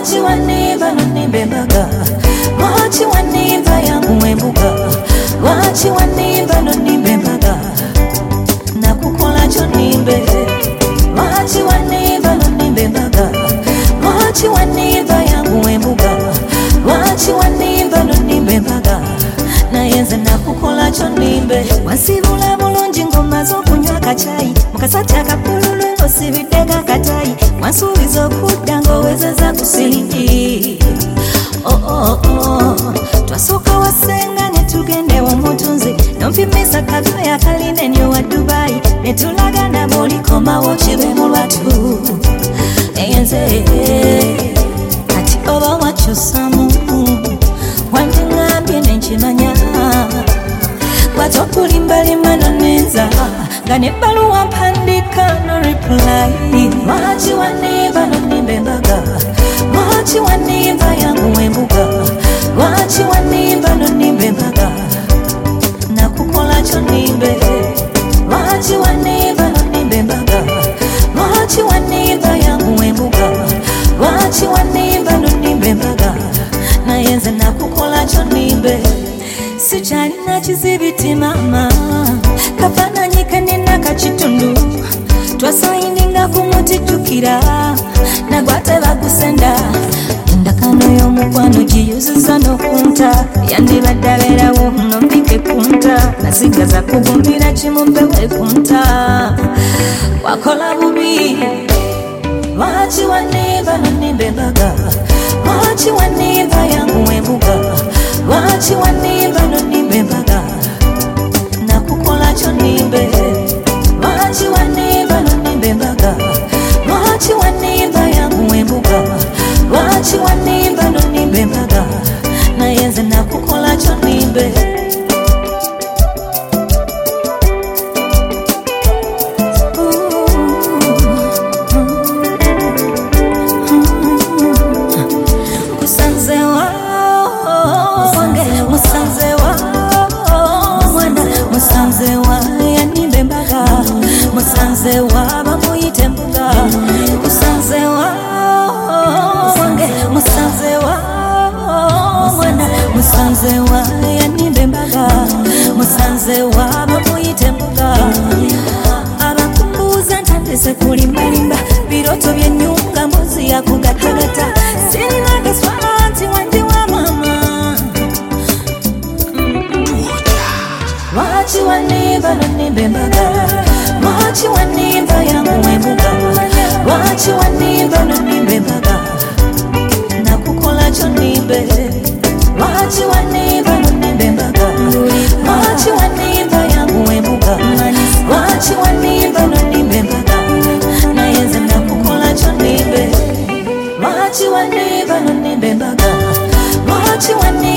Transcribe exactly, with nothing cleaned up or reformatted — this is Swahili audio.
Lwaki wanniva nonnimba embaga? Lwaki wanniva yangu embuga? Lwaki wanniva nonnimba embaga? Nakukola kyo nnimbe. Lwaki wanniva nonnimba embaga? Lwaki wanniva yangu embuga? Lwaki wanniva nonnimba embaga? Naye nze nakukola kyo nnimbe. Wansibula bulungi ng'omaze okunywa akacayi mu kasati akapululu ng'osibiddeko akatayi. Wansuubiza okudda ng'owezeza ku siringi. Oh, oh, oh. Twasooka wasenga ne tugende omutunzi n'ompimisa kadoya kalinenyo wa Dubai ne tulagana bw'olikomawo kibe mu lwatu. Naye nze kati oba wakyusamu wandiŋŋambye ne nkimanya. Lwaki okulimbalimba nonnenza nga n'ebbaluwa mpandiika no reply? Lwaki wanniva nonnimba embaga? Lwaki wanniva yangu embuga? Lwaki wanniva nonnimba embaga? Nakukola kyo nnimbe. Lwaki wanniva nonnimba embaga? Lwaki wanniva yangu embuga? Lwaki wanniva nonnimba embaga? Naye nze nakukola kyo nnimbe. Sikyalina kizibiti mama, kafaananyi kanina kakitundu. Twasayininga ku muti jjukira, nagwa tebagusenda. Endagaano y'omukwano giyuziza n'okunta, yandibadde abeerawo n'ompike kunta. Nasigaza kugumbira kimu mpewe kunta, wakola bubi. Lwaki wanniva nonnimba embaga? Lwaki wanniva yangu embuga? Lwaki wanniva nonnimba embaga? Nakukola kyo nnimbe. Lwaki wanniva nonnimba embaga? Lwaki wanniva yangu embuga? Lwaki wanniva nonnimba embaga? Naye nze nakukola kyo nnimbe. Musanzewa bamuyite mbuga. Musanzewa wange, musanzewa mwana. Musanzewa yanimba embaga. Musanzewa bamuyite mbuga. Abakumbuuza ntandise kulimbalimba, biroto byennyunga mbuzi yakugatagata. Sirina gaswala nti wandi wa mama. Lwaki wanniva nonnimba embaga? Lwaki wanniva yangu embuga? Lwaki wanniva nonnimba embaga? Nakukola kyo nnimbe. Lwaki wanniva nonnimba embaga? Lwaki wanniva yangu embuga? Lwaki wanniva nonnimba embaga? Naye nze nakukola kyo nnimbe. Lwaki wanniva nonnimba embaga? Lwaki wanniva